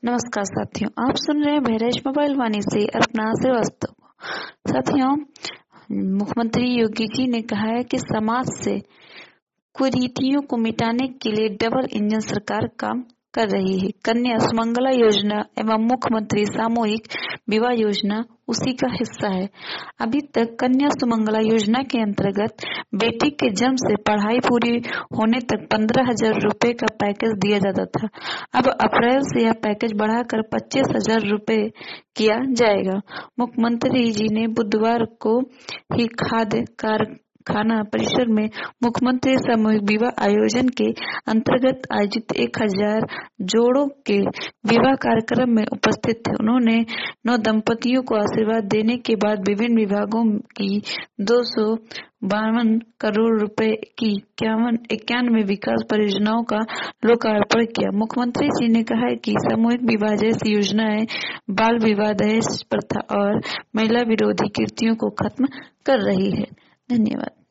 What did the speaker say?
नमस्कार साथियों, आप सुन रहे हैं बहराइच मोबाइल वाणी से अर्पणा श्रीवास्तव। साथियों, मुख्यमंत्री योगी जी ने कहा है कि समाज से कुरीतियों को मिटाने के लिए डबल इंजन सरकार काम कर रही है। कन्या सुमंगला योजना एवं मुख्यमंत्री सामूहिक विवाह योजना उसी का हिस्सा है। अभी तक कन्या सुमंगला योजना के अंतर्गत बेटी के जन्म से पढ़ाई पूरी होने तक 15,000 रुपए का पैकेज दिया जाता था। अब अप्रैल से यह पैकेज बढ़ाकर 25,000 रुपए किया जाएगा। मुख्यमंत्री जी ने बुधवार को ही खाना परिसर में मुख्यमंत्री सामूहिक विवाह आयोजन के अंतर्गत आयोजित 1,000 जोड़ों के विवाह कार्यक्रम में उपस्थित थे। उन्होंने 9 दंपतियों को आशीर्वाद देने के बाद विभिन्न विभागों की 252 करोड़ रुपए की 91 विकास परियोजनाओं का लोकार्पण किया। मुख्यमंत्री जी ने कहा है कि सामूहिक विवाह जैसी योजनाएं बाल विवाह, दहेज प्रथा और महिला विरोधी कृत्यों को खत्म कर रही है। धन्यवाद।